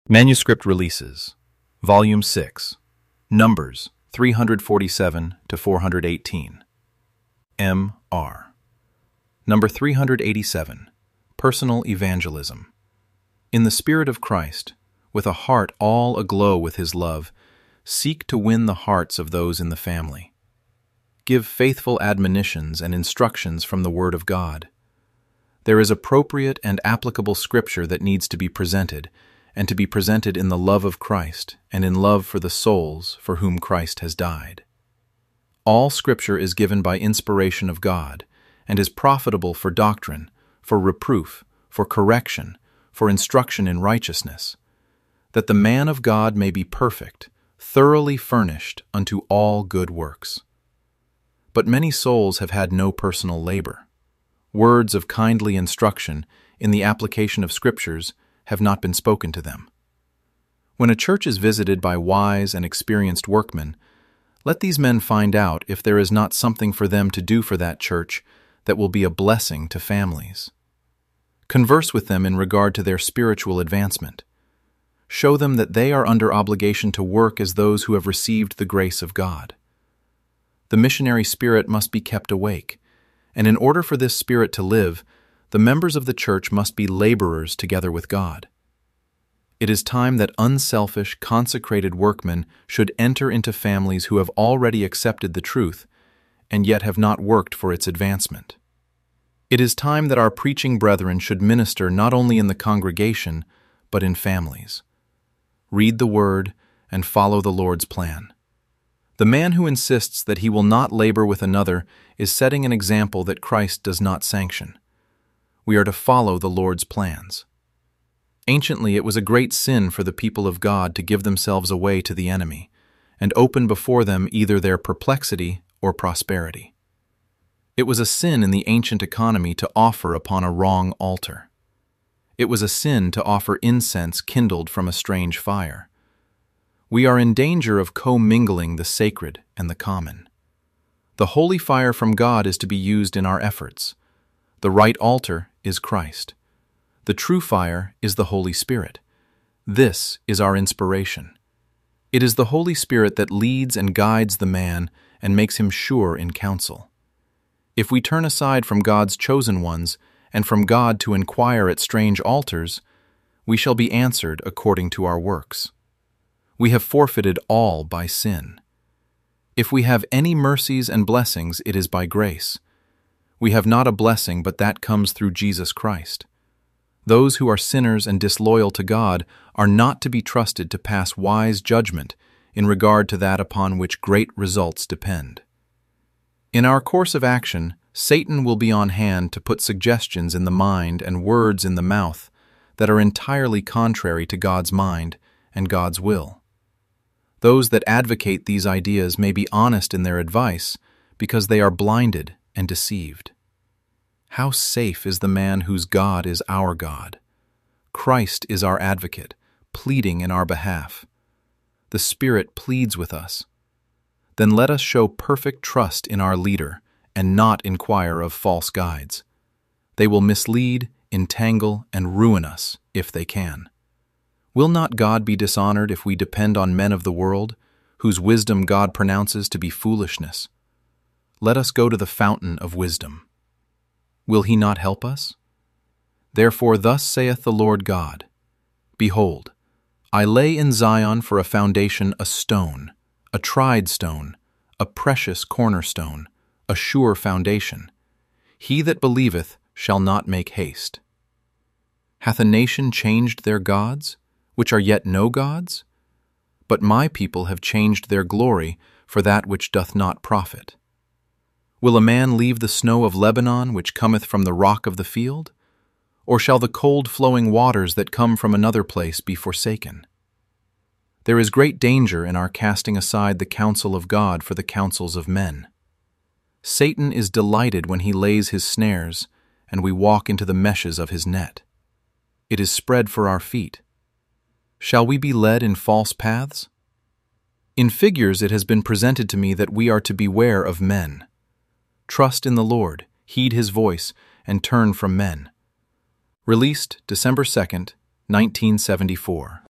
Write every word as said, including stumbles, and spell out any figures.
Manuscript Releases, Volume six, Numbers three forty-seven to four eighteen. M R Number three eighty-seven, Personal Evangelism. In the Spirit of Christ, with a heart all aglow with His love, seek to win the hearts of those in the family. Give faithful admonitions and instructions from the Word of God. There is appropriate and applicable Scripture that needs to be presented, and to be presented in the love of Christ and in love for the souls for whom Christ has died. All Scripture is given by inspiration of God and is profitable for doctrine, for reproof, for correction, for instruction in righteousness, that the man of God may be perfect, thoroughly furnished unto all good works. But many souls have had no personal labor. Words of kindly instruction in the application of Scriptures have not been spoken to them. When a church is visited by wise and experienced workmen, let these men find out if there is not something for them to do for that church that will be a blessing to families. Converse with them in regard to their spiritual advancement. Show them that they are under obligation to work as those who have received the grace of God. The missionary spirit must be kept awake, and in order for this spirit to live, the members of the church must be laborers together with God. It is time that unselfish, consecrated workmen should enter into families who have already accepted the truth and yet have not worked for its advancement. It is time that our preaching brethren should minister not only in the congregation, but in families. Read the Word and follow the Lord's plan. The man who insists that he will not labor with another is setting an example that Christ does not sanction. We are to follow the Lord's plans. Anciently, it was a great sin for the people of God to give themselves away to the enemy and open before them either their perplexity or prosperity. It was a sin in the ancient economy to offer upon a wrong altar. It was a sin to offer incense kindled from a strange fire. We are in danger of commingling the sacred and the common. The holy fire from God is to be used in our efforts. The right altar is Christ. The true fire is the Holy Spirit. This is our inspiration. It is the Holy Spirit that leads and guides the man and makes him sure in counsel. If we turn aside from God's chosen ones and from God to inquire at strange altars, we shall be answered according to our works. We have forfeited all by sin. If we have any mercies and blessings, it is by grace. We have not a blessing, but that comes through Jesus Christ. Those who are sinners and disloyal to God are not to be trusted to pass wise judgment in regard to that upon which great results depend. In our course of action, Satan will be on hand to put suggestions in the mind and words in the mouth that are entirely contrary to God's mind and God's will. Those that advocate these ideas may be honest in their advice because they are blinded and deceived. How safe is the man whose God is our God? Christ is our advocate, pleading in our behalf. The Spirit pleads with us. Then let us show perfect trust in our leader and not inquire of false guides. They will mislead, entangle, and ruin us if they can. Will not God be dishonored if we depend on men of the world, whose wisdom God pronounces to be foolishness? Let us go to the fountain of wisdom. Will He not help us? Therefore thus saith the Lord God, Behold, I lay in Zion for a foundation a stone, a tried stone, a precious cornerstone, a sure foundation. He that believeth shall not make haste. Hath a nation changed their gods, which are yet no gods? But my people have changed their glory for that which doth not profit. Will a man leave the snow of Lebanon, which cometh from the rock of the field? Or shall the cold flowing waters that come from another place be forsaken? There is great danger in our casting aside the counsel of God for the counsels of men. Satan is delighted when he lays his snares, and we walk into the meshes of his net. It is spread for our feet. Shall we be led in false paths? In figures it has been presented to me that we are to beware of men. Trust in the Lord, heed His voice, and turn from men. Released December second, nineteen seventy-four.